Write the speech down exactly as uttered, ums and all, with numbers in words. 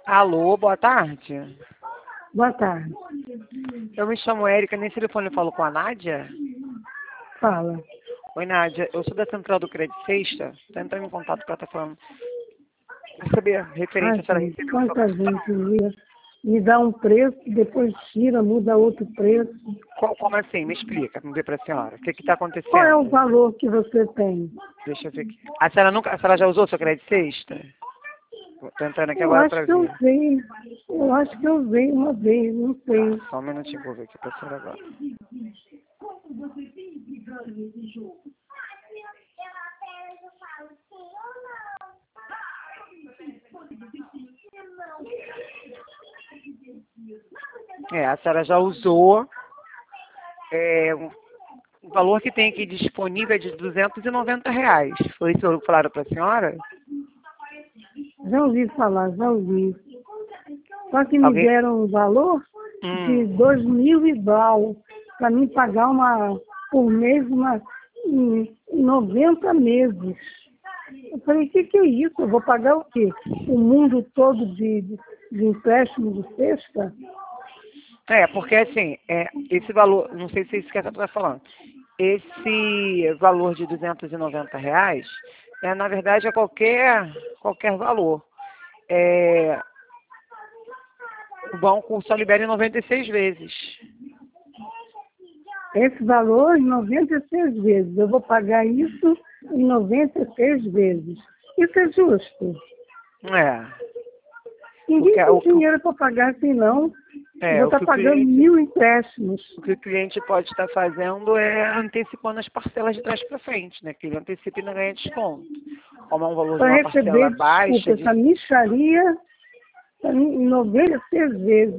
Alô, boa tarde. Boa tarde. Eu me chamo Érica, nesse telefone eu falo com a Nádia? Fala. Oi, Nádia, eu sou da Central do Crédito Sexta, estou entrando em contato para estar falando, para saber referente Ai, a senhora gente, recebeu o seu quanta cartão. gente liga, me dá um preço, depois tira, muda outro preço. Qual- Como assim? Me explica, vamos ver para a senhora. O que está acontecendo? Qual é o valor que você tem? Deixa eu ver aqui. A senhora, nunca, a senhora já usou o seu Crédito Sexta? Estou entrando aqui Eu agora acho para que eu ver. usei, eu acho que eu usei uma vez, não sei. Só um minutinho, vou ver aqui para a senhora agora. É, a senhora já usou. É, um- o valor que tem aqui disponível é de duzentos e noventa reais. Foi isso que falaram para a senhora? Já ouvi falar, já ouvi. Só que me Alguém? deram um valor de Hum. dois mil e dólares para mim pagar uma, por mês uma, em noventa meses. Eu falei, o que, que é isso? Eu vou pagar o quê? O mundo todo de, de, de empréstimo de sexta? É, porque assim, é, esse valor, não sei se é isso que a senhora está falando, esse valor de duzentos e noventa reais, é, na verdade, é qualquer, qualquer valor. É, o banco só libera em noventa e seis vezes. Esse valor em noventa e seis vezes. Eu vou pagar isso em noventa e seis vezes. Isso é justo. É, Ninguém porque tem o, o, dinheiro para pagar assim, não. Eu é, vou o estar que o pagando cliente, mil empréstimos. o que o cliente pode estar fazendo é antecipando as parcelas de trás para frente, né? Que ele antecipa e não ganha desconto. Como é um valor de Para uma parcela receber, baixa desculpa, de essa mixaria em noventa e seis vezes.